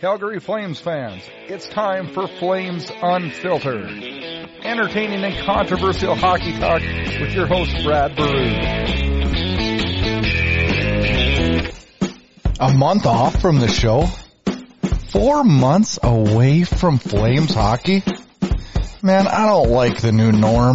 Calgary Flames fans, it's time for Flames Unfiltered. Entertaining and controversial hockey talk with your host, Brad Baroud. A month off from the show? 4 months away from Flames hockey? Man, I don't like the new norm.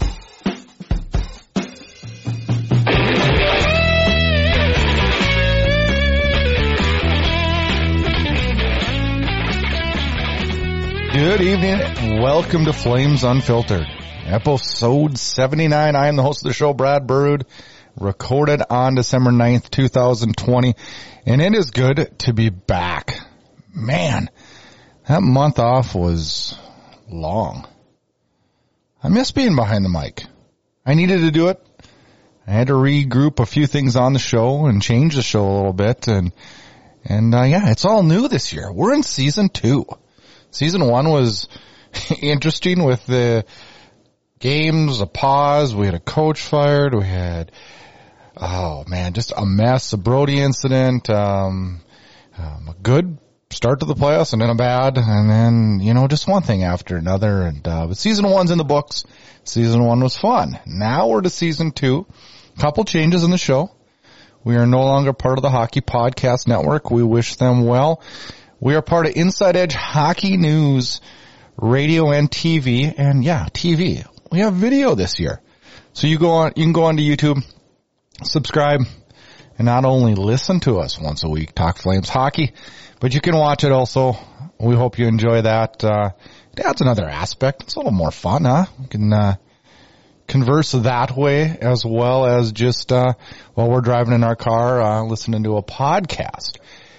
Good evening. Welcome to Flames Unfiltered, episode 79. I am the host of the show, Brad Baroud, recorded on December 9th, 2020, and it is good to be back. Man, that month off was long. I miss being behind the mic. I needed to do it. I had to regroup a few things on the show and change the show a little bit, and it's all new this year. We're in season 2. Season 1 was interesting with the games, a pause. We had a coach fired. We had, just a mess, a Brody incident, a good start to the playoffs and then a bad, and then, just one thing after another. And but season 1's in the books. Season 1 was fun. Now we're to season 2. Couple changes in the show. We are no longer part of the Hockey Podcast Network. We wish them well. We are part of Inside Edge Hockey News, radio and TV, and TV. We have video this year. So you can go onto YouTube, subscribe, and not only listen to us once a week, talk Flames hockey, but you can watch it also. We hope you enjoy that. It adds another aspect. It's a little more fun, huh? You can converse that way as well as just while we're driving in our car, listening to a podcast.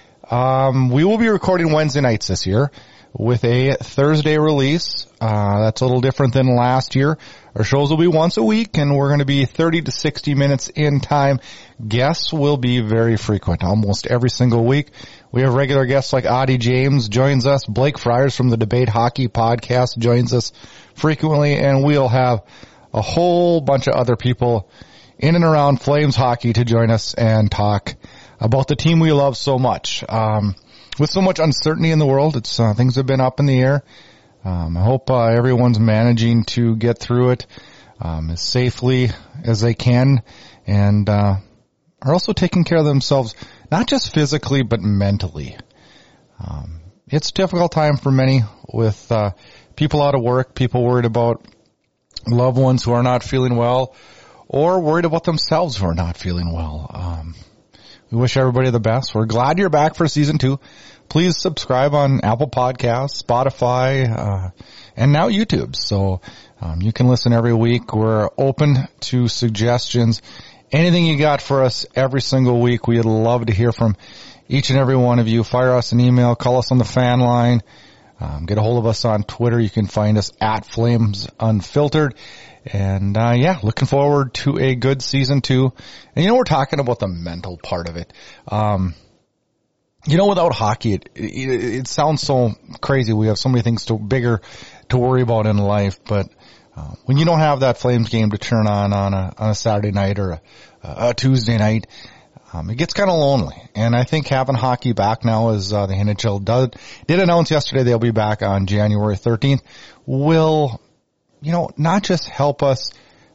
We will be recording Wednesday nights this year with a Thursday release. That's a little different than last year. Our shows will be once a week, and we're going to be 30 to 60 minutes in time. Guests will be very frequent, almost every single week. We have regular guests like Audie James joins us. Blake Friars from the Debate Hockey Podcast joins us frequently, and we'll have a whole bunch of other people in and around Flames hockey to join us and talk about the team we love so much. With so much uncertainty in the world, it's things have been up in the air. I hope everyone's managing to get through it as safely as they can, and are also taking care of themselves, not just physically but mentally. It's a difficult time for many with people out of work, people worried about loved ones who are not feeling well, or worried about themselves who are not feeling well. We wish everybody the best. We're glad you're back for season 2. Please subscribe on Apple Podcasts, Spotify, and now YouTube. So you can listen every week. We're open to suggestions. Anything you got for us every single week, we'd love to hear from each and every one of you. Fire us an email. Call us on the fan line. Get a hold of us on Twitter. You can find us at Flames Unfiltered. And, looking forward to a good season 2. And, we're talking about the mental part of it. Without hockey, it sounds so crazy. We have so many things bigger to worry about in life. But, when you don't have that Flames game to turn on a Saturday night or a Tuesday night, it gets kind of lonely. And I think having hockey back now, as the NHL did announce yesterday they'll be back on January 13th, will not just help us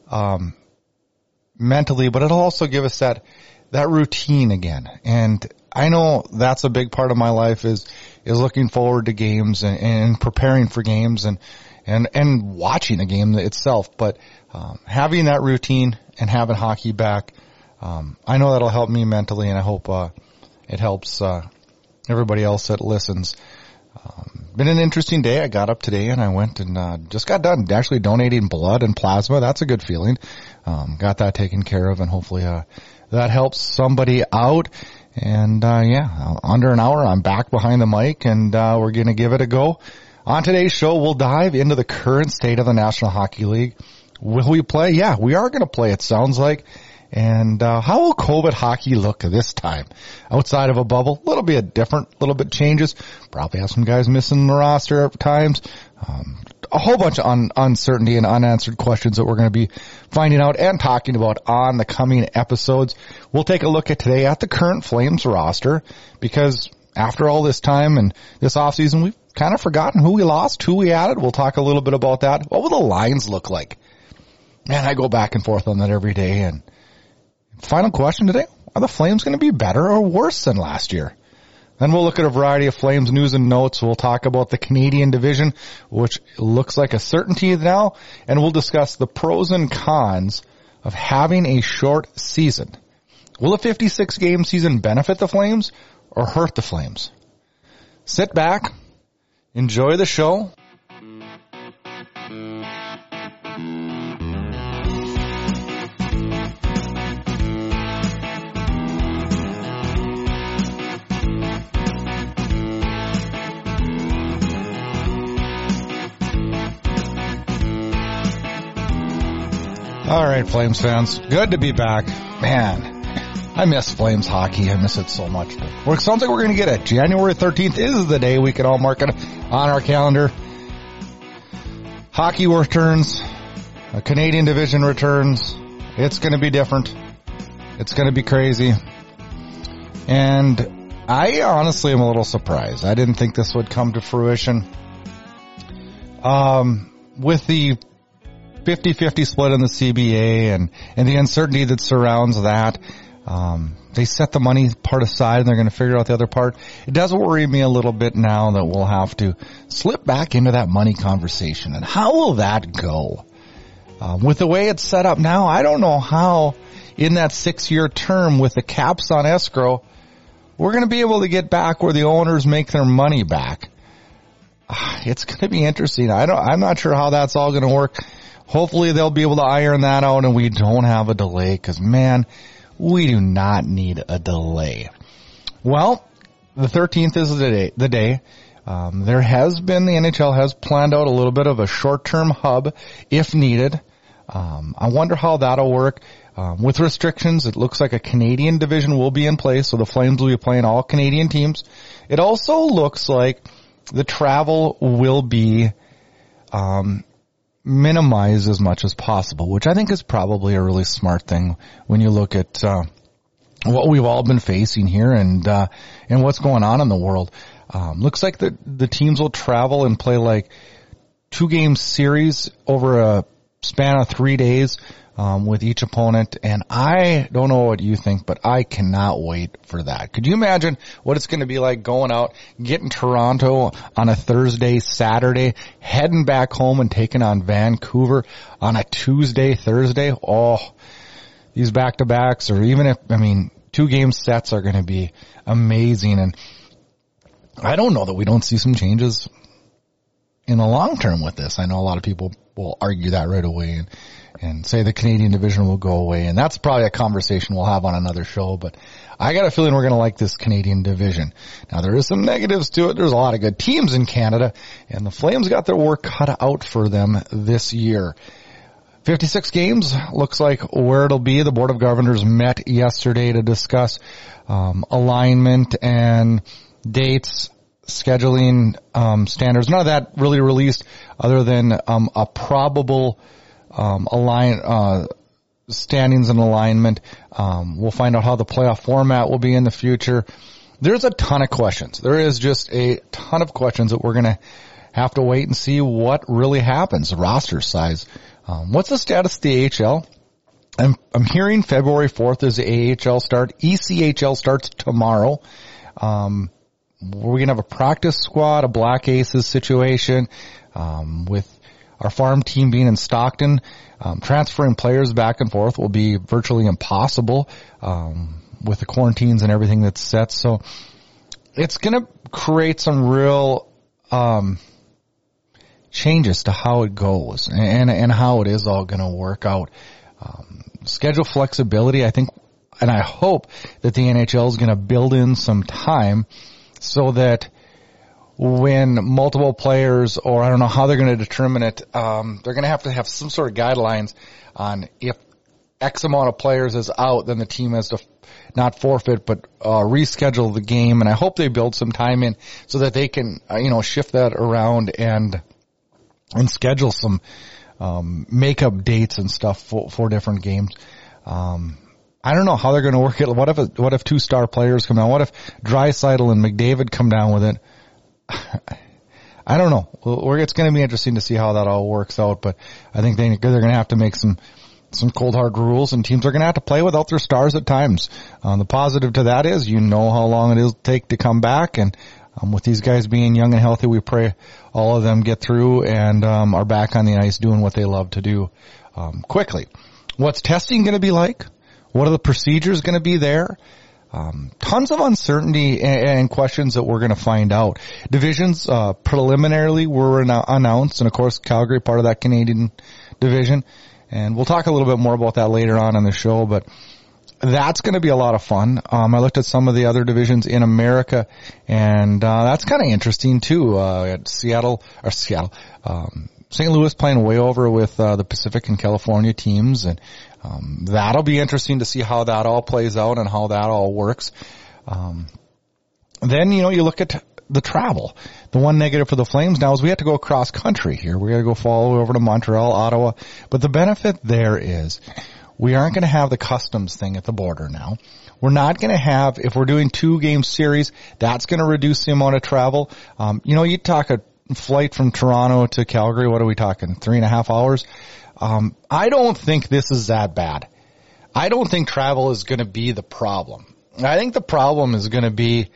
mentally, but it'll also give us that routine again. And I know that's a big part of my life is looking forward to games and preparing for games and watching a game itself. But having that routine and having hockey back, I know that'll help me mentally, and I hope it helps everybody else that listens. Been an interesting day. I got up today and I went and just got done actually donating blood and plasma. That's a good feeling. Got that taken care of, and hopefully that helps somebody out. And under an hour I'm back behind the mic, and we're going to give it a go. On today's show, we'll dive into the current state of the National Hockey League. Will we play? Yeah, we are going to play, it sounds like. And how will COVID hockey look this time? Outside of a bubble, a little bit different, a little bit changes. Probably have some guys missing the roster at times. A whole bunch of uncertainty and unanswered questions that we're going to be finding out and talking about on the coming episodes. We'll take a look at today at the current Flames roster because after all this time and this offseason, we've kind of forgotten who we lost, who we added. We'll talk a little bit about that. What will the lines look like? Man, I go back and forth on that every day. And final question today, are the Flames going to be better or worse than last year? Then we'll look at a variety of Flames news and notes. We'll talk about the Canadian division, which looks like a certainty now. And we'll discuss the pros and cons of having a short season. Will a 56-game season benefit the Flames or hurt the Flames? Sit back, enjoy the show. All right, Flames fans, good to be back. Man, I miss Flames hockey. I miss it so much. It sounds like we're going to get it. January 13th is the day we can all mark it on our calendar. Hockey returns. A Canadian division returns. It's going to be different. It's going to be crazy. And I honestly am a little surprised. I didn't think this would come to fruition. With the 50-50 split in the CBA and the uncertainty that surrounds that, they set the money part aside and they're going to figure out the other part. It does worry me a little bit now that we'll have to slip back into that money conversation. And how will that go? With the way it's set up now, I don't know how in that 6-year term with the caps on escrow, we're going to be able to get back where the owners make their money back. It's going to be interesting. I'm not sure how that's all going to work. Hopefully they'll be able to iron that out and we don't have a delay because, man, we do not need a delay. Well, the 13th is the day. There has been, the NHL has planned out a little bit of a short-term hub if needed. I wonder how that'll work. With restrictions, it looks like a Canadian division will be in place, so the Flames will be playing all Canadian teams. It also looks like the travel will be minimize as much as possible, which I think is probably a really smart thing when you look at what we've all been facing here and what's going on in the world. Looks like the teams will travel and play like 2-game series over a span of 3 days with each opponent, and I don't know what you think, but I cannot wait for that. Could you imagine what it's going to be like going out, getting Toronto on a Thursday, Saturday, heading back home and taking on Vancouver on a Tuesday, Thursday? Oh, these back-to-backs, or even if, 2-game sets are going to be amazing, and I don't know that we don't see some changes in the long term with this. I know a lot of people will argue that right away and say the Canadian division will go away. And that's probably a conversation we'll have on another show. But I got a feeling we're going to like this Canadian division. Now, there is some negatives to it. There's a lot of good teams in Canada. And the Flames got their work cut out for them this year. 56 games looks like where it'll be. The Board of Governors met yesterday to discuss alignment and dates, scheduling standards. None of that really released other than a probable standings and alignment. We'll find out how the playoff format will be in the future. There's a ton of questions. There is just a ton of questions that we're going to have to wait and see what really happens. The roster size. What's the status of the AHL? I'm hearing February 4th is the AHL start. ECHL starts tomorrow. We're going to have a practice squad, a Black Aces situation, with our farm team being in Stockton. Transferring players back and forth will be virtually impossible, with the quarantines and everything that's set. So it's going to create some real, changes to how it goes and how it is all going to work out. Schedule flexibility, I think, and I hope that the NHL is going to build in some time so that when multiple players, or I don't know how they're going to determine it, they're going to have some sort of guidelines on if X amount of players is out, then the team has to not forfeit, but reschedule the game. And I hope they build some time in so that they can, shift that around and schedule some makeup dates and stuff for different games. I don't know how they're going to work it. What if 2 star players come down? What if Draisaitl and McDavid come down with it? I don't know. It's going to be interesting to see how that all works out, but I think they're going to have to make some cold hard rules, and teams are going to have to play without their stars at times. The positive to that is how long it'll take to come back, and with these guys being young and healthy, we pray all of them get through and are back on the ice doing what they love to do quickly. What's testing going to be like? What are the procedures going to be there? Tons of uncertainty and questions that we're going to find out. Divisions preliminarily were announced, and of course Calgary part of that Canadian division, and we'll talk a little bit more about that later on in the show, but that's going to be a lot of fun. I looked at some of the other divisions in America, and that's kind of interesting too. At St. Louis playing way over with the Pacific and California teams, and that'll be interesting to see how that all plays out and how that all works. Then, you look at the travel. The one negative for the Flames now is we have to go across country here. We got to go all the way over to Montreal, Ottawa. But the benefit there is we aren't going to have the customs thing at the border now. We're not going to have, if we're doing 2-game series, that's going to reduce the amount of travel. You talk a flight from Toronto to Calgary, what are we talking, 3.5 hours? I don't think this is that bad. I don't think travel is going to be the problem. I think the problem is going to be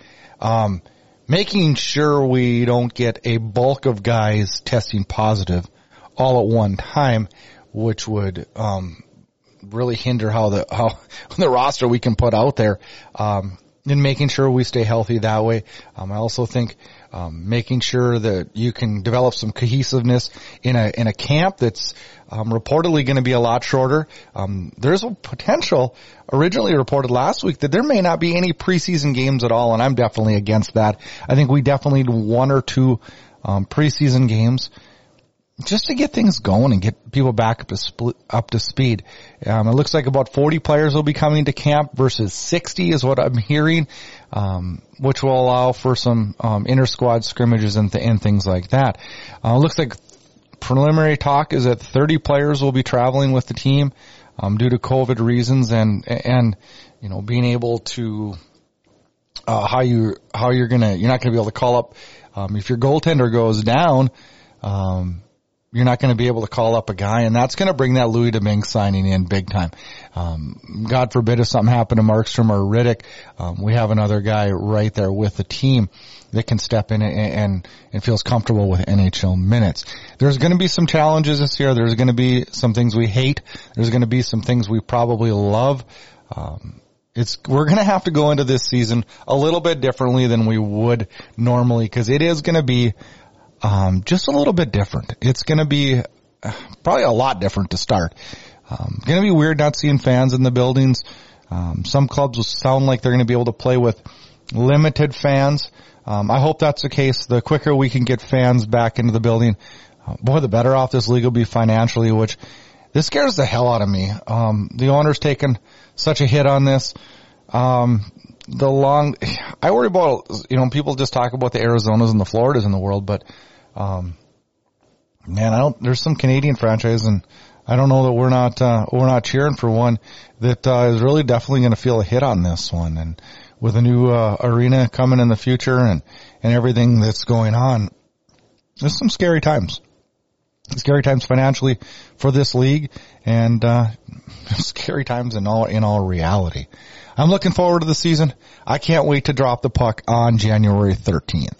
making sure we don't get a bulk of guys testing positive all at one time, which would really hinder how the roster we can put out there, and making sure we stay healthy that way. I also think making sure that you can develop some cohesiveness in a camp that's reportedly going to be a lot shorter. There's a potential, originally reported last week, that there may not be any preseason games at all, and I'm definitely against that. I think we definitely need 1 or 2 preseason games just to get things going and get people back up to speed. It looks like about 40 players will be coming to camp versus 60 is what I'm hearing, which will allow for some inter-squad scrimmages and things like that. It looks like preliminary talk is that 30 players will be traveling with the team due to COVID reasons, and being able to you're not gonna be able to call up if your goaltender goes down. You're not going to be able to call up a guy, and that's going to bring that Louis Domingue signing in big time. God forbid if something happened to Markstrom or Riddick, we have another guy right there with the team that can step in and feels comfortable with NHL minutes. There's going to be some challenges this year. There's going to be some things we hate. There's going to be some things we probably love. We're going to have to go into this season a little bit differently than we would normally, because it is going to be just a little bit different. It's going to be probably a lot different to start. Going to be weird not seeing fans in the buildings. Some clubs will sound like they're going to be able to play with limited fans. I hope that's the case. The quicker we can get fans back into the building, the better off this league will be financially, which this scares the hell out of me. The owner's taken such a hit on this. I worry about, people just talk about the Arizonas and the Floridas in the world, but there's some Canadian franchise, and I don't know that we're not cheering for one that is really definitely going to feel a hit on this one. And with a new arena coming in the future and everything that's going on, there's some scary times. Scary times financially for this league, and scary times in all reality. I'm looking forward to the season. I can't wait to drop the puck on January 13th.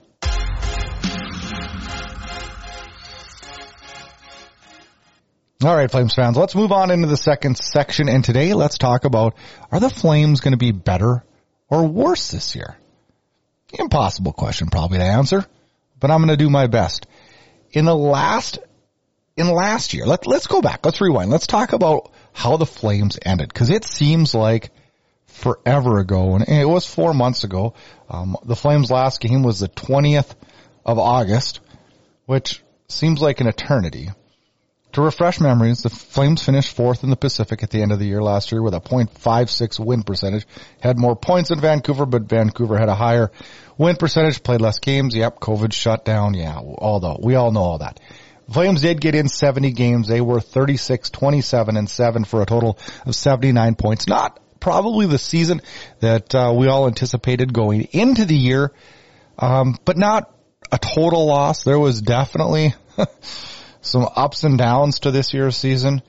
All right, Flames fans, let's move on into the second section. And today, let's talk about, are the Flames going to be better or worse this year? Impossible question probably to answer, but I'm going to do my best. In last year, let's go back. Let's rewind. Let's talk about how the Flames ended, because it seems like forever ago, and it was 4 months ago. The Flames' last game was the 20th of August, which seems like an eternity. To refresh memories, the Flames finished 4th in the Pacific at the end of the year last year with a .56 win percentage. Had more points than Vancouver, but Vancouver had a higher win percentage, played less games. Yep, COVID shut down. Yeah, we all know all that. Flames did get in 70 games. They were 36, 27, and 7 for a total of 79 points. Not probably the season that we all anticipated going into the year, but not a total loss. There was definitely some ups and downs to this year's season,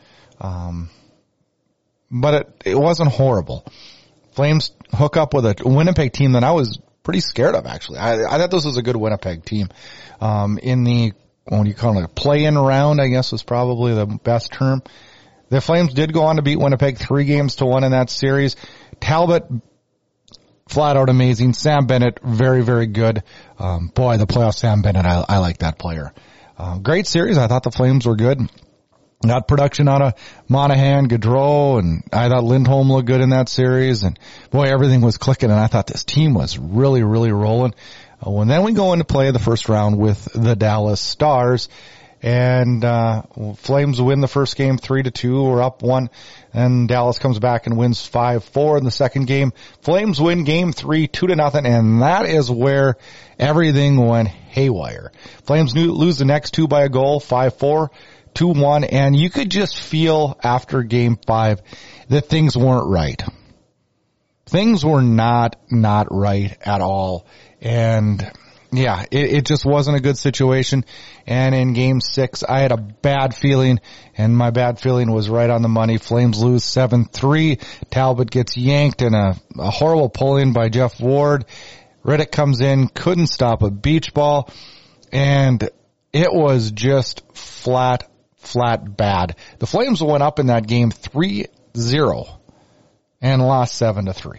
but it wasn't horrible. Flames hook up with a Winnipeg team that I was pretty scared of, actually. I thought this was a good Winnipeg team. In the, what do you call it, a play-in round, I guess was probably the best term. The Flames did go on to beat Winnipeg 3-1 in that series. Talbot, flat out amazing. Sam Bennett, very, very good. Boy, the playoff Sam Bennett, I like that player. Great series. I thought the Flames were good. Got production out of Monahan, Gaudreau, and I thought Lindholm looked good in that series. And boy, everything was clicking, and I thought this team was really, really rolling. And then we go into play the first round with the Dallas Stars, and Flames win the first game 3-2. We're up 1, and Dallas comes back and wins 5-4 in the second game. Flames win game 3, 2-0, and that is where everything went haywire. Flames lose the next 2 by a goal, 5-4. 2-1, and you could just feel after game 5 that things weren't right. Things were not right at all. And yeah, it just wasn't a good situation. And in game 6, I had a bad feeling, and my bad feeling was right on the money. Flames lose 7-3. Talbot gets yanked in a horrible pull-in by Jeff Ward. Riddick comes in, couldn't stop a beach ball, and it was just flat bad. The Flames went up in that game 3-0 and lost 7-3.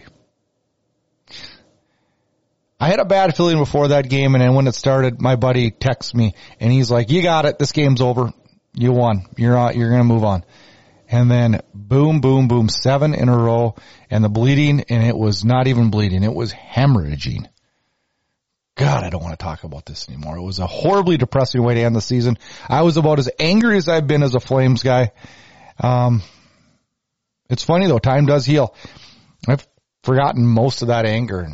I had a bad feeling before that game, and then when it started, my buddy texts me, and he's like, "You got it. This game's over. You won. You're going to move on." And then boom, boom, boom, 7 in a row, and the bleeding, and it was not even bleeding. It was hemorrhaging. God, I don't want to talk about this anymore. It was a horribly depressing way to end the season. I was about as angry as I've been as a Flames guy. It's funny though, time does heal. I've forgotten most of that anger.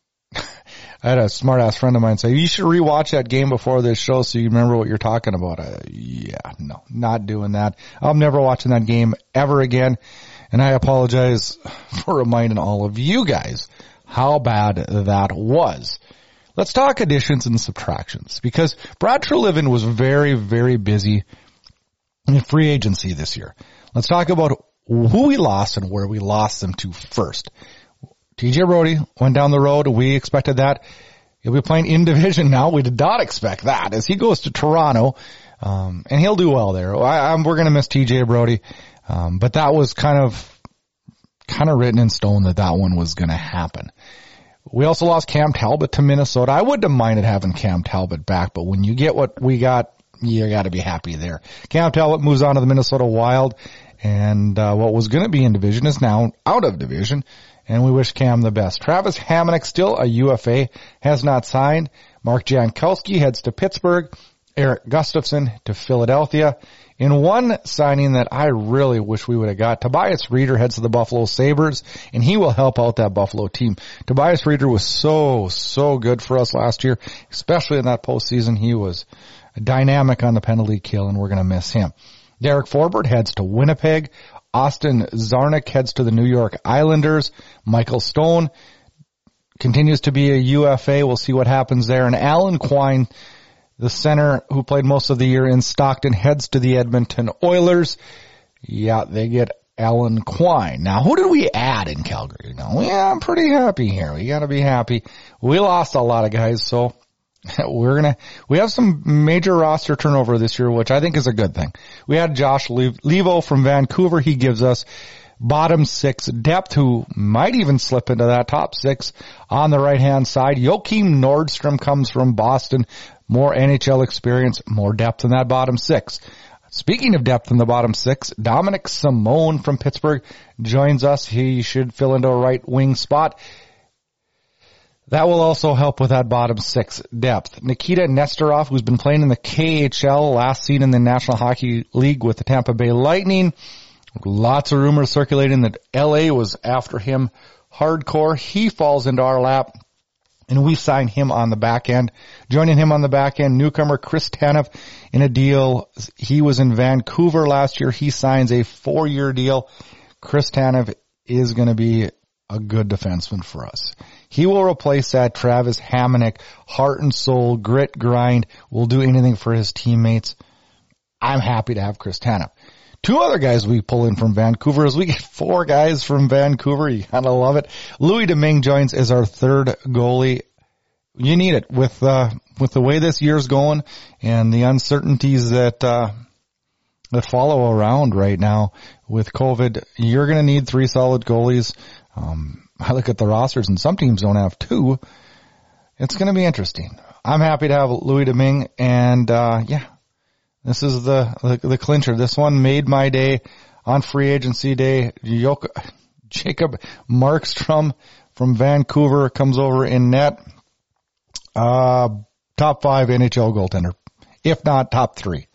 I had a smart ass friend of mine say, "You should rewatch that game before this show so you remember what you're talking about." Yeah, no, not doing that. I'm never watching that game ever again. And I apologize for reminding all of you guys how bad that was. Let's talk additions and subtractions, because Brad Treliving was very, very busy in free agency this year. Let's talk about who we lost and where we lost them to first. TJ Brodie went down the road. We expected that. He'll be playing in division now. We did not expect that as he goes to Toronto, and he'll do well there. We're going to miss TJ Brodie, but that was kind of written in stone that one was going to happen. We also lost Cam Talbot to Minnesota. I wouldn't have minded having Cam Talbot back, but when you get what we got, you got to be happy there. Cam Talbot moves on to the Minnesota Wild, and what was going to be in division is now out of division, and we wish Cam the best. Travis Hamonic, still a UFA, has not signed. Mark Jankowski heads to Pittsburgh. Eric Gustafson to Philadelphia. In one signing that I really wish we would have got, Tobias Reeder heads to the Buffalo Sabres, and he will help out that Buffalo team. Tobias Reeder was so good for us last year, especially in that postseason. He was dynamic on the penalty kill, and we're going to miss him. Derek Forbort heads to Winnipeg. Austin Czarnik heads to the New York Islanders. Michael Stone continues to be a UFA. We'll see what happens there. And Alan Quine, the center who played most of the year in Stockton, heads to the Edmonton Oilers. Yeah, they get Alan Quine. Now, who did we add in Calgary? Now, yeah, I'm pretty happy here. We got to be happy. We lost a lot of guys, so we have some major roster turnover this year, which I think is a good thing. We had Josh Levo from Vancouver. He gives us bottom 6 depth, who might even slip into that top 6 on the right-hand side. Joakim Nordstrom comes from Boston. More NHL experience, more depth in that bottom 6. Speaking of depth in the bottom 6, Dominic Simone from Pittsburgh joins us. He should fill into a right wing spot. That will also help with that bottom 6 depth. Nikita Nestorov, who's been playing in the KHL, last seen in the National Hockey League with the Tampa Bay Lightning. Lots of rumors circulating that LA was after him hardcore. He falls into our lap. and we signed him on the back end. Joining him on the back end, newcomer Chris Tanev in a deal. He was in Vancouver last year. He signs a 4-year deal. Chris Tanev is going to be a good defenseman for us. He will replace that Travis Hamonic, heart and soul, grit, grind, will do anything for his teammates. I'm happy to have Chris Tanev. 2 other guys we pull in from Vancouver as we get 4 guys from Vancouver. You gotta love it. Louis Domingue joins as our 3rd goalie. You need it with the way this year's going and the uncertainties that follow around right now with COVID. You're gonna need 3 solid goalies. I look at the rosters and some teams don't have 2. It's gonna be interesting. I'm happy to have Louis Domingue and, this is the clincher. This one made my day on free agency day. Jacob Markstrom from Vancouver comes over in net. Top 5 NHL goaltender, if not top 3.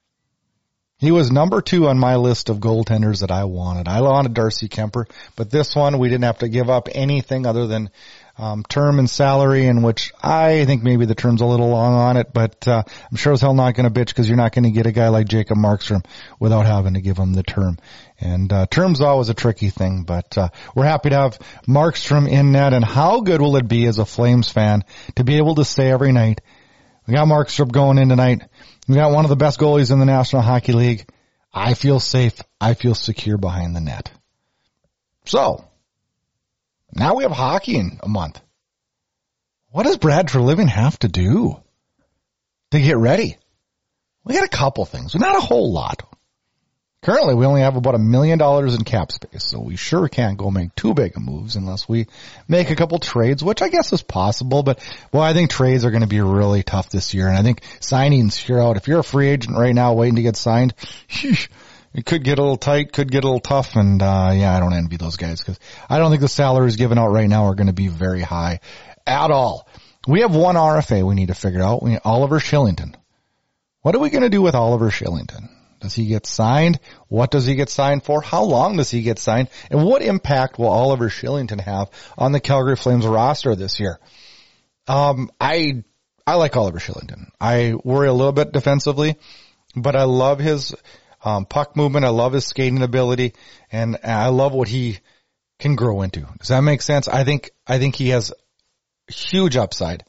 He was number 2 on my list of goaltenders that I wanted. I wanted Darcy Kemper, but this one we didn't have to give up anything other than term and salary, in which I think maybe the term's a little long on it, but I'm sure as hell not going to bitch because you're not going to get a guy like Jacob Markstrom without having to give him the term. And term's always a tricky thing, but we're happy to have Markstrom in net. And how good will it be as a Flames fan to be able to say every night, we got Markstrom going in tonight. We got one of the best goalies in the National Hockey League. I feel safe. I feel secure behind the net. So, now we have hockey in a month. What does Brad Treliving have to do to get ready? We got a couple things, but not a whole lot. Currently, we only have about $1 million in cap space, so we sure can't go make too big of moves unless we make a couple trades, which I guess is possible. But, boy, I think trades are going to be really tough this year, and I think signings here out. If you're a free agent right now waiting to get signed, it could get a little tight, could get a little tough, and I don't envy those guys because I don't think the salaries given out right now are going to be very high at all. We have one RFA we need to figure out. We need Oliver Shillington. What are we going to do with Oliver Shillington? Does he get signed? What does he get signed for? How long does he get signed? And what impact will Oliver Shillington have on the Calgary Flames roster this year? I like Oliver Shillington. I worry a little bit defensively, but I love his puck movement. I love his skating ability, and I love what he can grow into. Does that make sense? I think he has huge upside.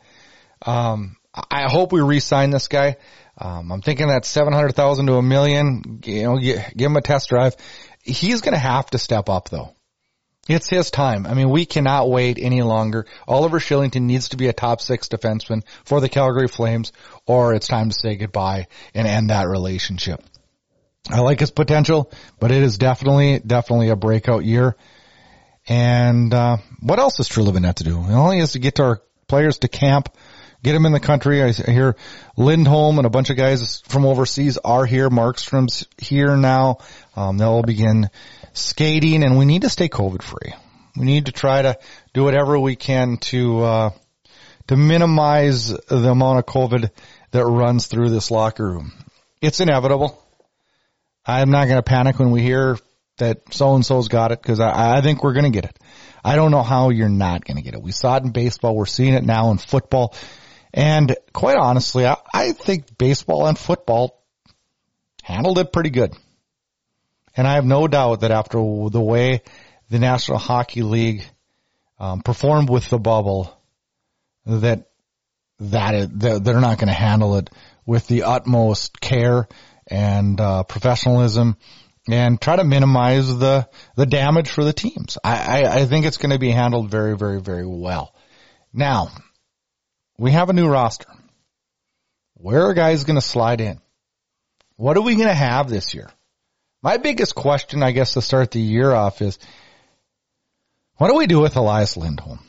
I hope we re-sign this guy. I'm thinking that $700,000 to $1 million, give him a test drive. He's going to have to step up though. It's his time. I mean, we cannot wait any longer. Oliver Shillington needs to be a top 6 defenseman for the Calgary Flames, or it's time to say goodbye and end that relationship. I like his potential, but it is definitely a breakout year. And, what else does Treliving have to do? He only has to get our players to camp, get them in the country. I hear Lindholm and a bunch of guys from overseas are here. Markstrom's here now. They'll begin skating, and we need to stay COVID free. We need to try to do whatever we can to minimize the amount of COVID that runs through this locker room. It's inevitable. I'm not going to panic when we hear that so-and-so's got it, because I think we're going to get it. I don't know how you're not going to get it. We saw it in baseball. We're seeing it now in football. And quite honestly, I think baseball and football handled it pretty good. And I have no doubt that after the way the National Hockey League performed with the bubble, that they're not going to handle it with the utmost care and professionalism and try to minimize the damage for the teams. I think it's going to be handled very, very, very well. Now, we have a new roster. Where are guys going to slide in? What are we going to have this year? My biggest question, I guess, to start the year off is, what do we do with Elias Lindholm?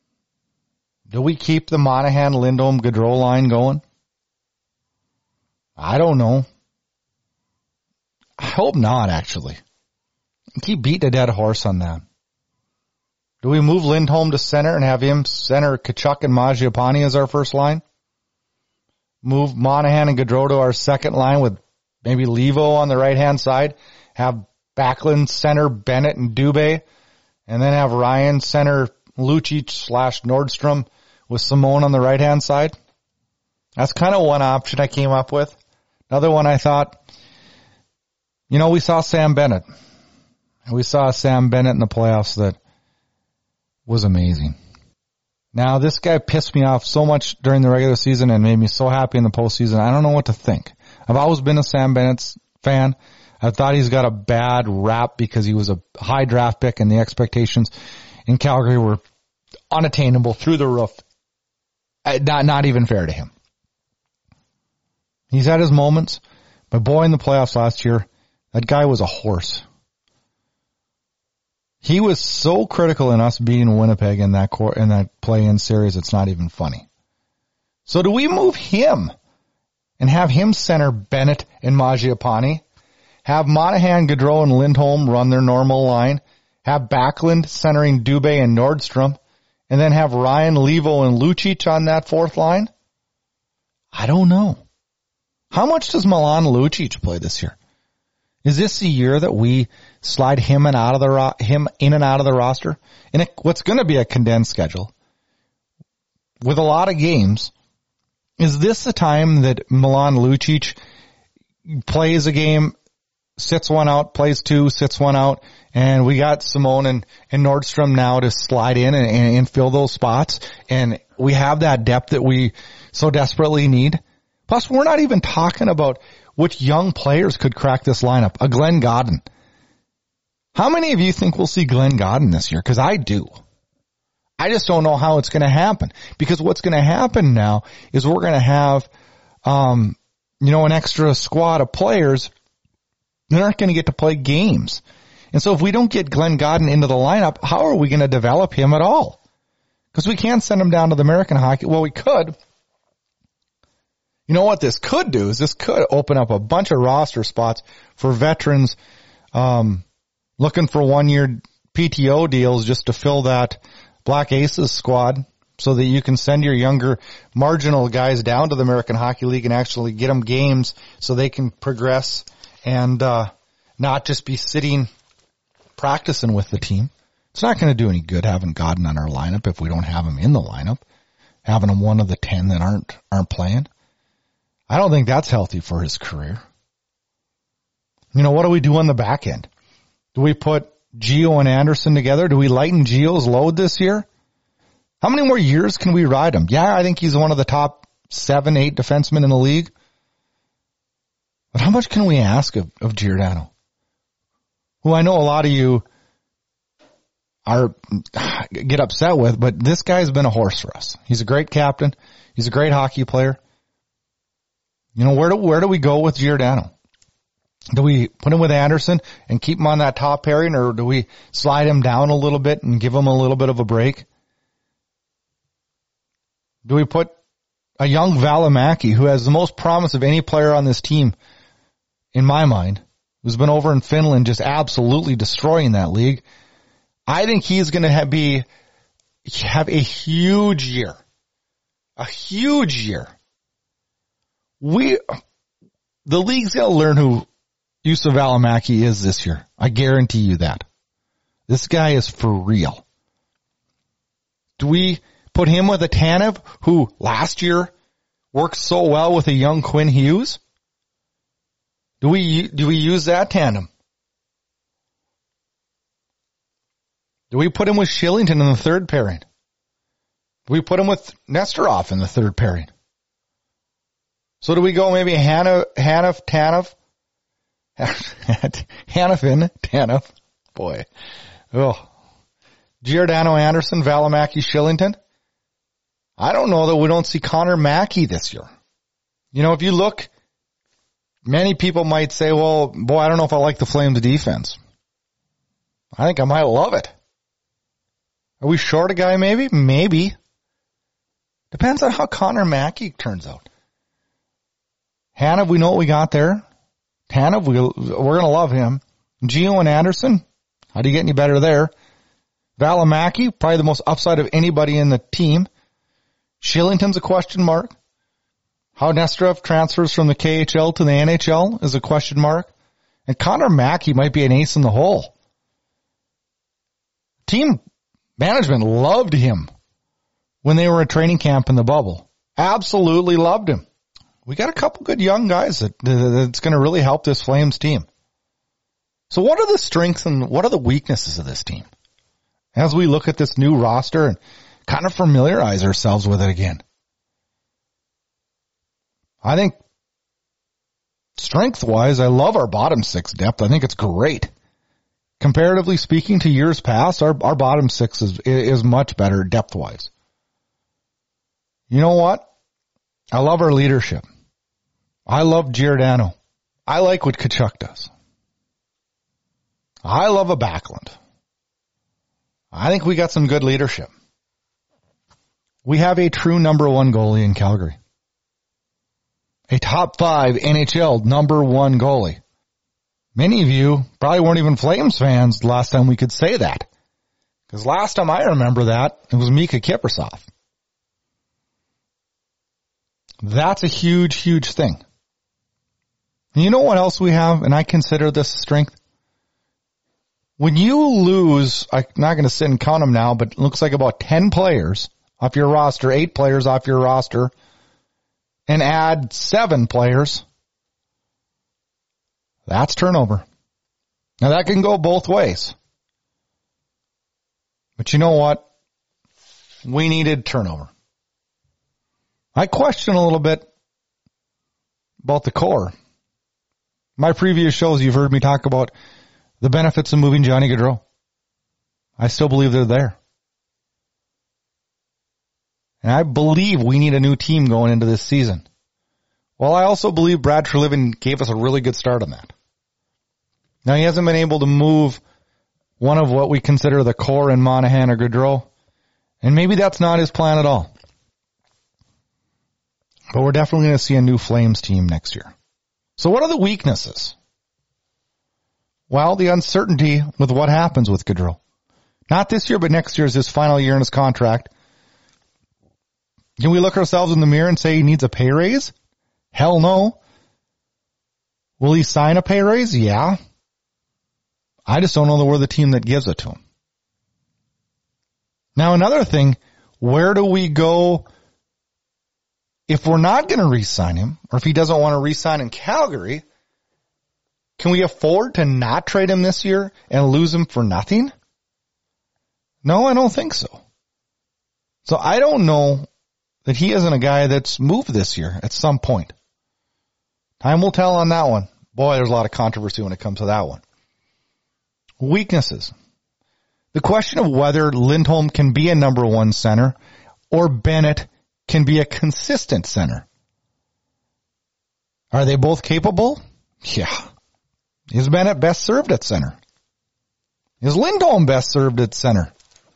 Do we keep the Monahan, Lindholm, Gaudreau line going? I don't know. I hope not, actually. Keep beating a dead horse on that. Do we move Lindholm to center and have him center Tkachuk and Mangiapane as our first line? Move Monahan and Gaudreau to our second line with maybe Levo on the right-hand side. Have Backlund center Bennett and Dubé. And then have Ryan center Lucic / Nordstrom with Simone on the right-hand side. That's kind of one option I came up with. Another one I thought, we saw Sam Bennett. We saw Sam Bennett in the playoffs that was amazing. Now, this guy pissed me off so much during the regular season and made me so happy in the postseason. I don't know what to think. I've always been a Sam Bennett fan. I thought he's got a bad rap because he was a high draft pick and the expectations in Calgary were unattainable through the roof. Not even fair to him. He's had his moments, but boy, in the playoffs last year, that guy was a horse. He was so critical in us beating Winnipeg in that play-in series, it's not even funny. So do we move him and have him center Bennett and Mangiapane? Have Monahan, Gaudreau, and Lindholm run their normal line? Have Backlund centering Dubé and Nordstrom? And then have Ryan, Levo, and Lucic on that fourth line? I don't know. How much does Milan Lucic play this year? Is this the year that we slide him in and out of the roster? In what's going to be a condensed schedule with a lot of games, is this the time that Milan Lucic plays a game, sits one out, plays two, sits one out, and we got Simone and Nordstrom now to slide in and fill those spots, and we have that depth that we so desperately need? Plus, we're not even talking about which young players could crack this lineup. A Glenn Godden. How many of you think we'll see Glenn Godden this year? Because I do. I just don't know how it's going to happen. Because what's going to happen now is we're going to have, an extra squad of players that aren't going to get to play games. And so if we don't get Glenn Godden into the lineup, how are we going to develop him at all? Because we can't send him down to the American Hockey. Well, we could. You know what this could do is this could open up a bunch of roster spots for veterans looking for 1-year PTO deals just to fill that Black Aces squad so that you can send your younger marginal guys down to the American Hockey League and actually get them games so they can progress and not just be sitting practicing with the team. It's not going to do any good having Godden on our lineup if we don't have him in the lineup, having him one of the 10 that aren't playing. I don't think that's healthy for his career. What do we do on the back end? Do we put Gio and Anderson together? Do we lighten Gio's load this year? How many more years can we ride him? Yeah, I think he's one of the top 7-8 defensemen in the league. But how much can we ask of Giordano? Who I know a lot of you get upset with, but this guy's been a horse for us. He's a great captain. He's a great hockey player. Where do we go with Giordano? Do we put him with Anderson and keep him on that top pairing, or do we slide him down a little bit and give him a little bit of a break? Do we put a young Valimaki, who has the most promise of any player on this team, in my mind, who's been over in Finland just absolutely destroying that league? I think he's going to have a huge year. A huge year. The league's got to learn who Juuso Valimaki is this year. I guarantee you that. This guy is for real. Do we put him with a Tanev, who last year worked so well with a young Quinn Hughes? Do we use that tandem? Do we put him with Shillington in the third pairing? Do we put him with Nesterov in the third pairing? So do we go maybe Hanifin, Tanev, boy. Oh. Giordano, Anderson, Valimaki, Shillington? I don't know that we don't see Connor Mackey this year. If you look, many people might say, well, boy, I don't know if I like the Flames defense. I think I might love it. Are we short a guy maybe? Maybe. Depends on how Connor Mackey turns out. Hanif, we know what we got there. Tanev, we're going to love him. Gio and Anderson, how do you get any better there? Valimaki, probably the most upside of anybody in the team. Shillington's a question mark. How Nesterov transfers from the KHL to the NHL is a question mark. And Connor Mackey might be an ace in the hole. Team management loved him when they were at training camp in the bubble. Absolutely loved him. We got a couple good young guys that's going to really help this Flames team. So what are the strengths and what are the weaknesses of this team? As we look at this new roster and kind of familiarize ourselves with it again. I think strength-wise, I love our bottom six depth. I think it's great. Comparatively speaking to years past, our bottom six is much better depth-wise. You know what? I love our leadership. I love Giordano. I like what Tkachuk does. I love a Backlund. I think we got some good leadership. We have a true number one goalie in Calgary. A top 5 NHL number one goalie. Many of you probably weren't even Flames fans the last time we could say that. Because last time I remember that, it was Mika Kiprusoff. That's a huge, huge thing. And you know what else we have, and I consider this a strength? When you lose, I'm not going to sit and count them now, but it looks like about 10 players off your roster, 8 players off your roster, and add 7 players, that's turnover. Now that can go both ways. But you know what? We needed turnover. I question a little bit about the core. My previous shows, you've heard me talk about the benefits of moving Johnny Gaudreau. I still believe they're there. And I believe we need a new team going into this season. Well, I also believe Brad Treliving gave us a really good start on that. Now, he hasn't been able to move one of what we consider the core in Monahan or Gaudreau, and maybe that's not his plan at all. But we're definitely going to see a new Flames team next year. So what are the weaknesses? Well, the uncertainty with what happens with Gaudreau. Not this year, but next year is his final year in his contract. Can we look ourselves in the mirror and say he needs a pay raise? Hell no. Will he sign a pay raise? Yeah. I just don't know we're the team that gives it to him. Now, another thing, where do we go if we're not going to re-sign him, or if he doesn't want to re-sign in Calgary? Can we afford to not trade him this year and lose him for nothing? No, I don't think so. So I don't know that he isn't a guy that's moved this year at some point. Time will tell on that one. Boy, there's a lot of controversy when it comes to that one. Weaknesses. The question of whether Lindholm can be a number one center or Bennett can be a consistent center. Are they both capable? Yeah. Is Bennett best served at center? Is Lindholm best served at center?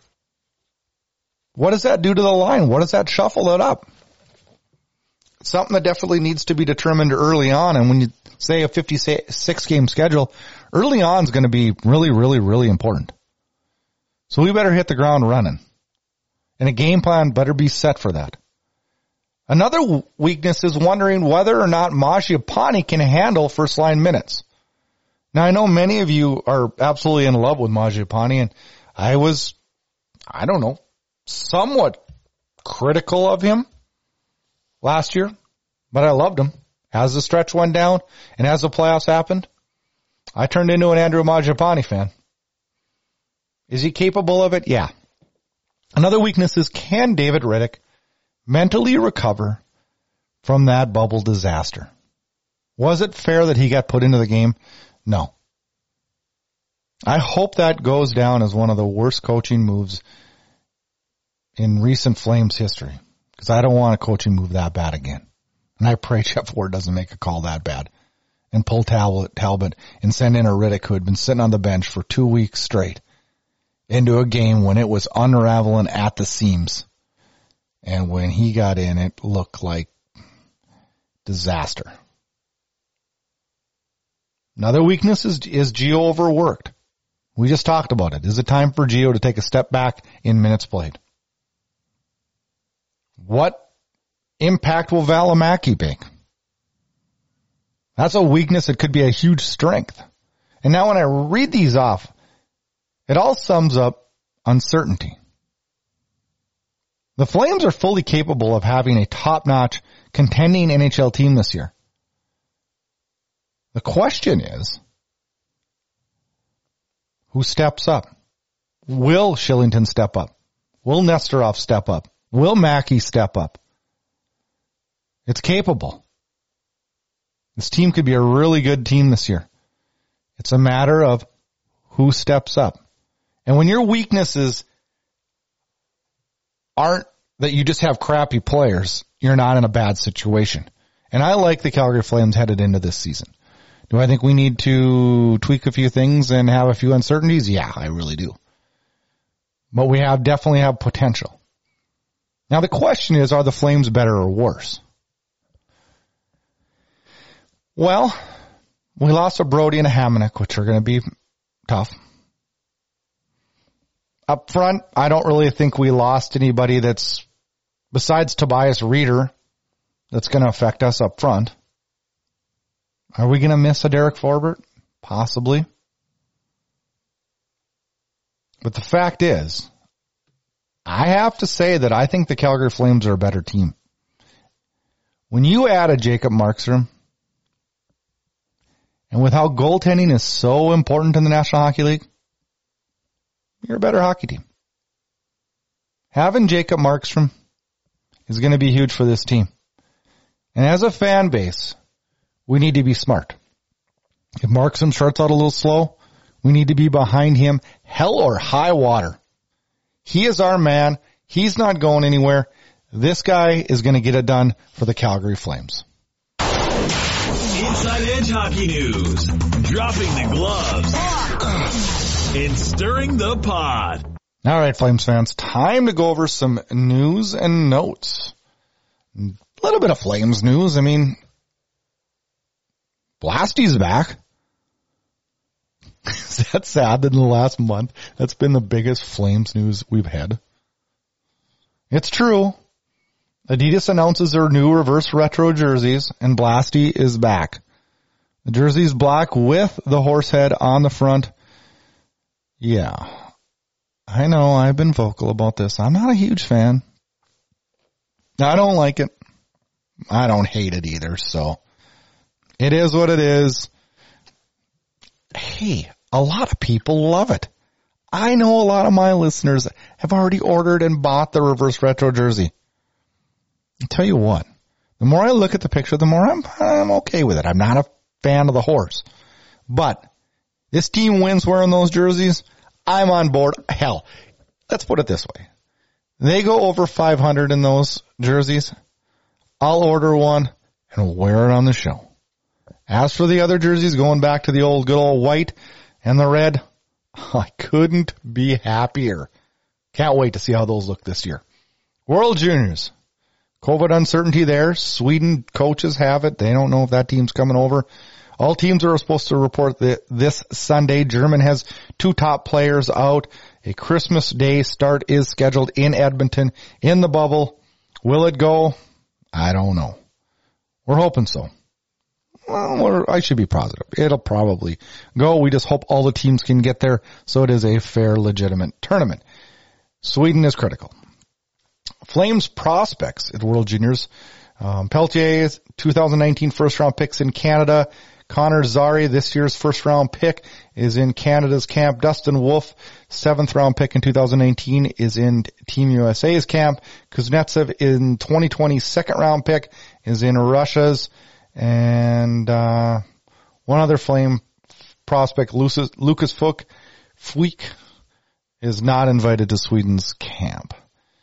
What does that do to the line? What does that shuffle it up? It's something that definitely needs to be determined early on. And when you say a 56-game schedule, early on is going to be really, really, really important. So we better hit the ground running. And a game plan better be set for that. Another weakness is wondering whether or not Mangiapane can handle first-line minutes. Now, I know many of you are absolutely in love with Mangiapane, and I was, somewhat critical of him last year, but I loved him. As the stretch went down and as the playoffs happened, I turned into an Andrew Mangiapane fan. Is he capable of it? Yeah. Another weakness is, can David Rittich mentally recover from that bubble disaster? Was it fair that he got put into the game? No. I hope that goes down as one of the worst coaching moves in recent Flames history, because I don't want a coaching move that bad again. And I pray Jeff Ward doesn't make a call that bad and pull Talbot and send in a Rittich who had been sitting on the bench for 2 weeks straight into a game when it was unraveling at the seams. And when he got in, it looked like disaster. Another weakness is Gio overworked? We just talked about it. Is it time for Gio to take a step back in minutes played? What impact will Valimaki make? That's a weakness that could be a huge strength. And now when I read these off, it all sums up uncertainty. The Flames are fully capable of having a top-notch contending NHL team this year. The question is, who steps up? Will Shillington step up? Will Nesterov step up? Will Mackey step up? It's capable. This team could be a really good team this year. It's a matter of who steps up. And when your weaknesses aren't that you just have crappy players, you're not in a bad situation. And I like the Calgary Flames headed into this season. Do I think we need to tweak a few things and have a few uncertainties? Yeah, I really do. But we definitely have potential. Now the question is, are the Flames better or worse? Well, we lost a Brody and a Hamonic, which are going to be tough. Up front, I don't really think we lost anybody that's, besides Tobias Reeder, that's going to affect us up front. Are we going to miss a Derek Forbort? Possibly. But the fact is, I have to say that I think the Calgary Flames are a better team. When you add a Jacob Markstrom, and with how goaltending is so important in the National Hockey League, you're a better hockey team. Having Jacob Markstrom is going to be huge for this team. And as a fan base, we need to be smart. If Markstrom starts out a little slow, we need to be behind him, hell or high water. He is our man. He's not going anywhere. This guy is going to get it done for the Calgary Flames. Inside Edge Hockey News. Dropping the gloves. And stirring the pot. All right, Flames fans, time to go over some news and notes. A little bit of Flames news. I mean, Blasty's back. Is that sad that in the last month, that's been the biggest Flames news we've had? It's true. Adidas announces their new reverse retro jerseys, and Blasty is back. The jersey's black with the horse head on the front. Yeah, I know I've been vocal about this. I'm not a huge fan. I don't like it. I don't hate it either, so it is what it is. Hey, a lot of people love it. I know a lot of my listeners have already ordered and bought the reverse retro jersey. I'll tell you what, the more I look at the picture, the more I'm okay with it. I'm not a fan of the horse. But this team wins wearing those jerseys, I'm on board. Hell, let's put it this way. They go over 500 in those jerseys, I'll order one and wear it on the show. As for the other jerseys, going back to the old good old white and the red, I couldn't be happier. Can't wait to see how those look this year. World Juniors. COVID uncertainty there. Sweden coaches have it. They don't know if that team's coming over. All teams are supposed to report this Sunday. German has 2 top players out. A Christmas Day start is scheduled in Edmonton in the bubble. Will it go? I don't know. We're hoping so. Well, I should be positive. It'll probably go. We just hope all the teams can get there so it is a fair, legitimate tournament. Sweden is critical. Flames prospects at World Juniors. Pelletier's 2019 first-round picks in Canada. Connor Zary, this year's first-round pick, is in Canada's camp. Dustin Wolf, 7th-round pick in 2019, is in Team USA's camp. Kuznetsov, in 2020's second-round pick, is in Russia's. And one other Flame prospect, Lucas Fuik, is not invited to Sweden's camp.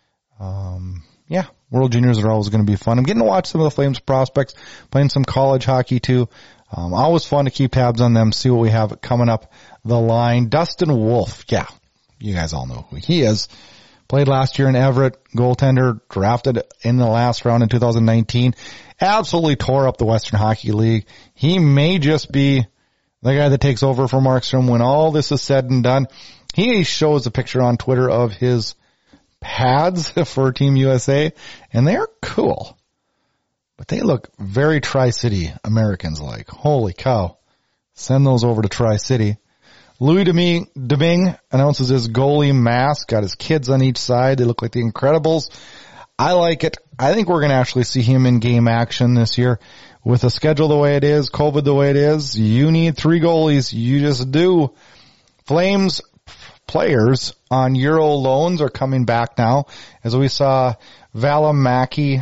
Yeah, World Juniors are always going to be fun. I'm getting to watch some of the Flames prospects, playing some college hockey too. Always fun to keep tabs on them, see what we have coming up the line. Dustin Wolf, yeah, you guys all know who he is. Played last year in Everett, goaltender, drafted in the last round in 2019. Absolutely tore up the Western Hockey League. He may just be the guy that takes over for Markstrom when all this is said and done. He shows a picture on Twitter of his pads for Team USA, and they're cool. But they look very Tri-City Americans-like. Holy cow. Send those over to Tri-City. Louis Domingue announces his goalie mask. Got his kids on each side. They look like the Incredibles. I like it. I think we're going to actually see him in game action this year. With the schedule the way it is, COVID the way it is, you need 3 goalies. You just do. Flames players on Euro loans are coming back now, as we saw Valimaki,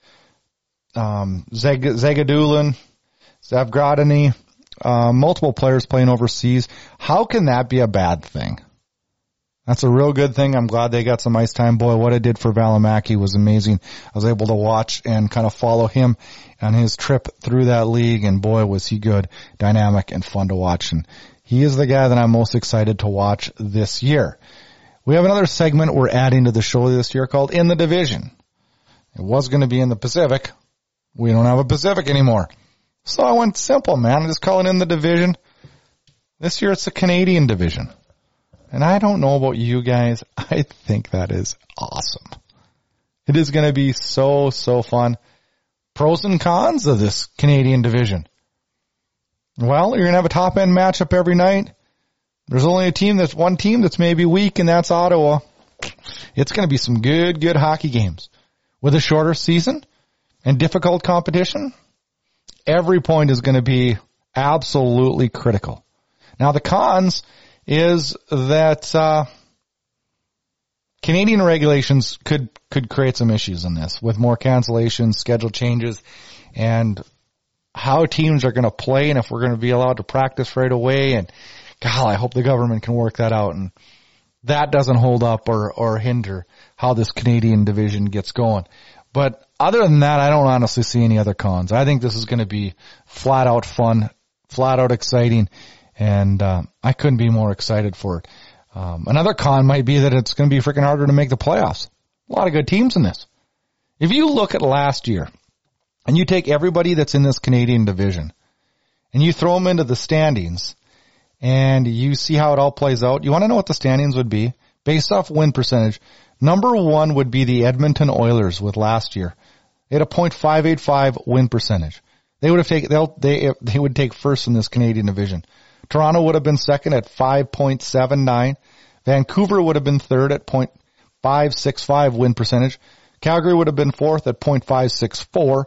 Zagadulin, Zavgradany, multiple players playing overseas. How can that be a bad thing? That's a real good thing. I'm glad they got some ice time. Boy, what it did for Valimaki was amazing. I was able to watch and kind of follow him on his trip through that league, and boy, was he good, dynamic, and fun to watch. And he is the guy that I'm most excited to watch this year. We have another segment we're adding to the show this year called In the Division. It was going to be in the Pacific. We don't have a Pacific anymore. So I went simple, man. I just call it In the Division. This year it's the Canadian Division. And I don't know about you guys. I think that is awesome. It is going to be so fun. Pros and cons of this Canadian Division. Well, you're going to have a top-end matchup every night. There's only one team that's maybe weak, and that's Ottawa. It's going to be some good hockey games. With a shorter season and difficult competition, every point is going to be absolutely critical. Now, the cons is that Canadian regulations could create some issues in this, with more cancellations, schedule changes, and how teams are going to play, and if we're going to be allowed to practice right away. And God, I hope the government can work that out, and that doesn't hold up or hinder how this Canadian division gets going. But other than that, I don't honestly see any other cons. I think this is going to be flat out fun, flat out exciting, and I couldn't be more excited for it. Another con might be that it's going to be freaking harder to make the playoffs. A lot of good teams in this. If you look at last year, and you take everybody that's in this Canadian division, and you throw them into the standings, and you see how it all plays out, you want to know what the standings would be? Based off win percentage, number 1 would be the Edmonton Oilers with last year. They had a .585 win percentage. They would take first in this Canadian division. Toronto would have been second at 5.79. Vancouver would have been third at .565 win percentage. Calgary would have been fourth at .564.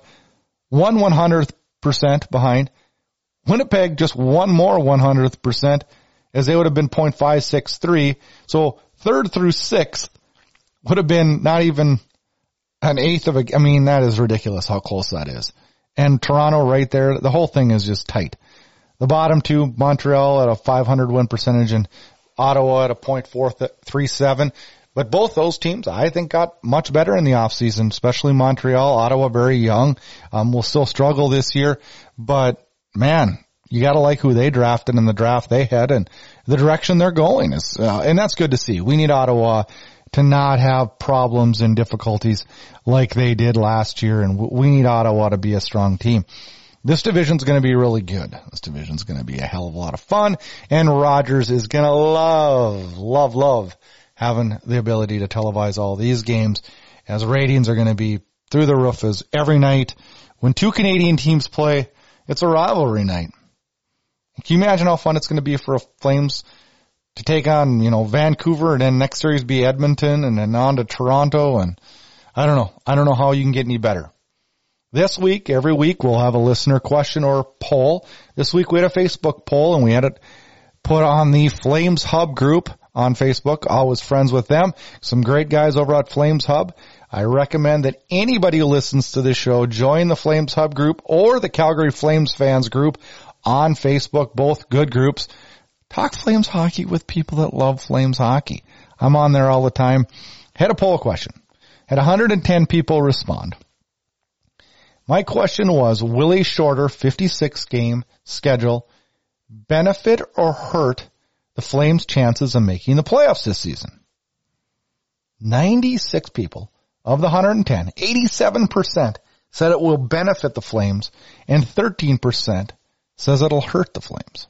1/100% behind. Winnipeg just one more 100%, as they would have been .563. So third through sixth would have been not even an eighth of that is ridiculous how close that is. And Toronto right there, the whole thing is just tight. The bottom two, Montreal at a 500 win percentage and Ottawa at a .437. But both those teams, I think, got much better in the offseason, especially Montreal. Ottawa, very young, will still struggle this year. But, man, you got to like who they drafted in the draft they had and the direction they're going. And that's good to see. We need Ottawa to not have problems and difficulties like they did last year, and we need Ottawa to be a strong team. This division's going to be really good. This division's going to be a hell of a lot of fun, and Rogers is going to love having the ability to televise all these games, as ratings are going to be through the roof as every night. When two Canadian teams play, it's a rivalry night. Can you imagine how fun it's going to be for Flames to take on, Vancouver, and then next series be Edmonton, and then on to Toronto, and I don't know how you can get any better. This week, every week, we'll have a listener question or poll. This week we had a Facebook poll, and we had it put on the Flames Hub group on Facebook. Always friends with them. Some great guys over at Flames Hub. I recommend that anybody who listens to this show join the Flames Hub group or the Calgary Flames fans group on Facebook. Both good groups. Talk Flames hockey with people that love Flames hockey. I'm on there all the time. Had a poll question. Had 110 people respond. My question was, will a shorter 56-game schedule benefit or hurt the Flames' chances of making the playoffs this season? 96 people of the 110, 87% said it will benefit the Flames, and 13% says it'll hurt the Flames.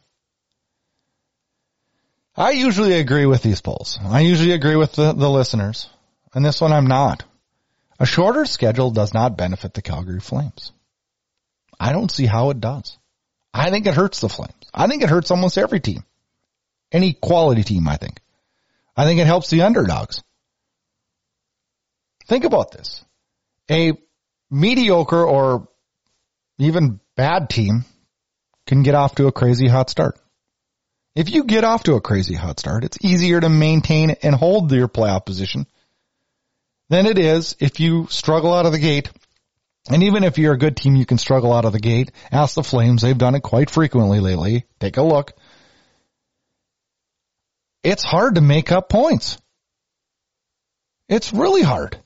I usually agree with these polls. I usually agree with the listeners, and this one I'm not. A shorter schedule does not benefit the Calgary Flames. I don't see how it does. I think it hurts the Flames. I think it hurts almost every team. Any quality team, I think. I think it helps the underdogs. Think about this. A mediocre or even bad team can get off to a crazy hot start. If you get off to a crazy hot start, it's easier to maintain and hold your playoff position than it is if you struggle out of the gate. And even if you're a good team, you can struggle out of the gate. Ask the Flames. They've done it quite frequently lately. Take a look. It's hard to make up points. It's really hard.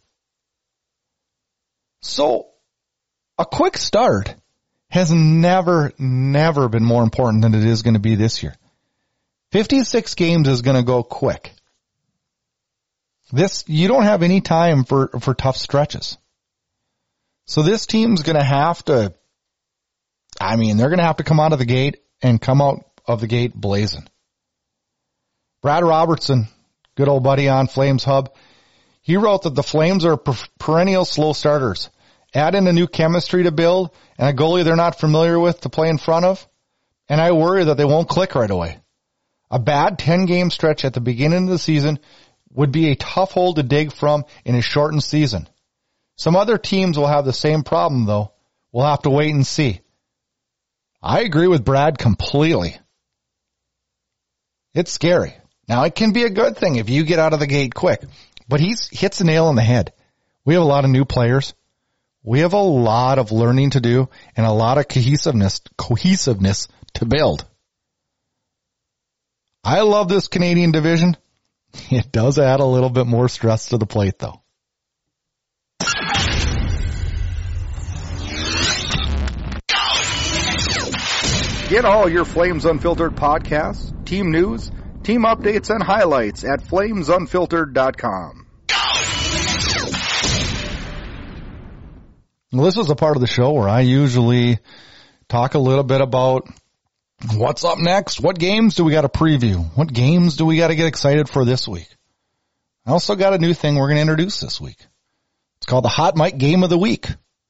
So a quick start has never been more important than it is going to be this year. 56 games is going to go quick. You don't have any time for tough stretches. So this team's going to have to, they're going to have to come out of the gate and come out of the gate blazing. Brad Robertson, good old buddy on Flames Hub, he wrote that the Flames are perennial slow starters. Add in a new chemistry to build and a goalie they're not familiar with to play in front of, and I worry that they won't click right away. A bad 10-game stretch at the beginning of the season would be a tough hole to dig from in a shortened season. Some other teams will have the same problem, though. We'll have to wait and see. I agree with Brad completely. It's scary. Now, it can be a good thing if you get out of the gate quick, but he hits the nail on the head. We have a lot of new players. We have a lot of learning to do and a lot of cohesiveness to build. I love this Canadian division. It does add a little bit more stress to the plate, though. Get all your Flames Unfiltered podcasts, team news, team updates, and highlights at flamesunfiltered.com. Well, this is a part of the show where I usually talk a little bit about what's up next? What games do we got to preview? What games do we got to get excited for this week? I also got a new thing we're going to introduce this week. It's called the Hot Mic Game of the Week.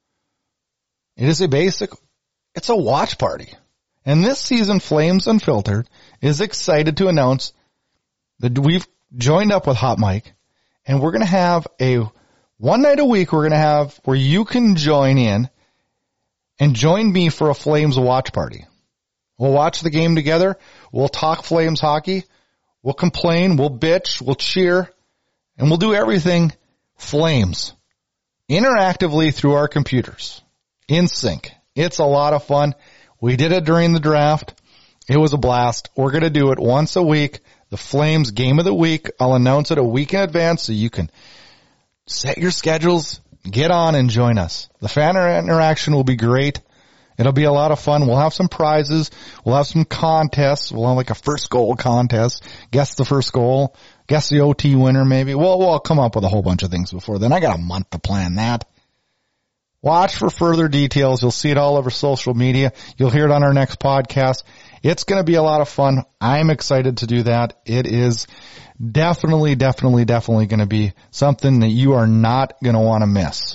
It is it's a watch party. And this season, Flames Unfiltered is excited to announce that we've joined up with Hot Mic, and we're going to have one night a week we're going to have where you can join in and join me for a Flames watch party. We'll watch the game together. We'll talk Flames hockey. We'll complain. We'll bitch. We'll cheer. And we'll do everything Flames interactively through our computers in sync. It's a lot of fun. We did it during the draft. It was a blast. We're going to do it once a week. The Flames Game of the Week. I'll announce it a week in advance so you can set your schedules, get on and join us. The fan interaction will be great. It'll be a lot of fun. We'll have some prizes. We'll have some contests. We'll have like a first goal contest. Guess the first goal. Guess the OT winner maybe. We'll come up with a whole bunch of things before then. I got a month to plan that. Watch for further details. You'll see it all over social media. You'll hear it on our next podcast. It's going to be a lot of fun. I'm excited to do that. It is definitely going to be something that you are not going to want to miss.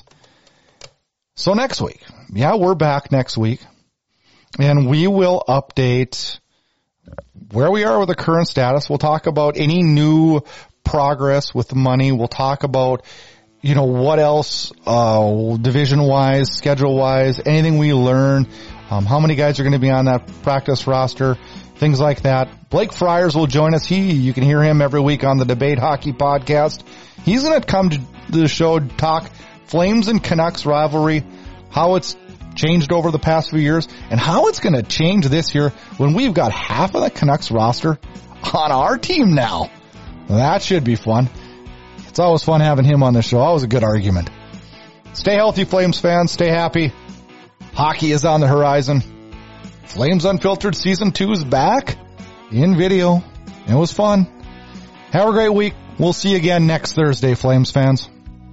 So next week, we're back next week, and we will update where we are with the current status. We'll talk about any new progress with the money. We'll talk about, what else, division-wise, schedule-wise, anything we learn, how many guys are going to be on that practice roster, things like that. Blake Friars will join us. You can hear him every week on the Debate Hockey podcast. He's going to come to the show, talk Flames and Canucks rivalry, how it's changed over the past few years, and how it's going to change this year when we've got half of the Canucks roster on our team now. That should be fun. It's always fun having him on the show. Always a good argument. Stay healthy, Flames fans. Stay happy. Hockey is on the horizon. Flames Unfiltered Season 2 is back in video. It was fun. Have a great week. We'll see you again next Thursday, Flames fans.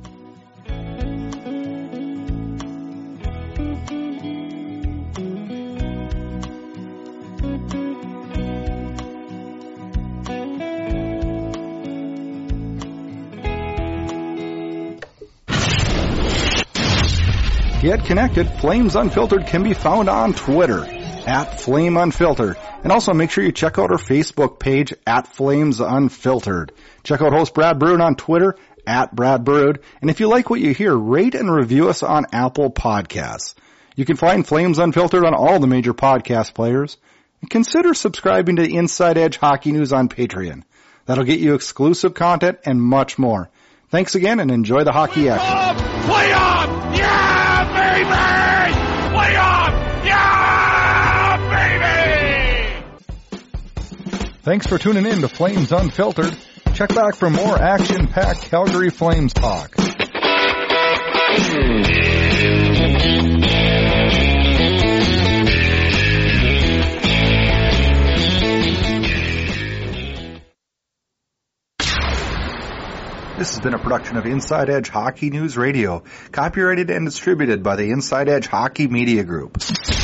Get connected. Flames Unfiltered can be found on Twitter at Flame Unfiltered. And also make sure you check out our Facebook page at Flames Unfiltered. Check out host Brad Bruin on Twitter at Brad Burud. And if you like what you hear, rate and review us on Apple Podcasts. You can find Flames Unfiltered on all the major podcast players. And consider subscribing to Inside Edge Hockey News on Patreon. That'll get you exclusive content and much more. Thanks again and enjoy the hockey action. Play on! Yeah, baby! Play on! Yeah, baby! Thanks for tuning in to Flames Unfiltered. Check back for more action-packed Calgary Flames talk. This has been a production of Inside Edge Hockey News Radio, copyrighted and distributed by the Inside Edge Hockey Media Group.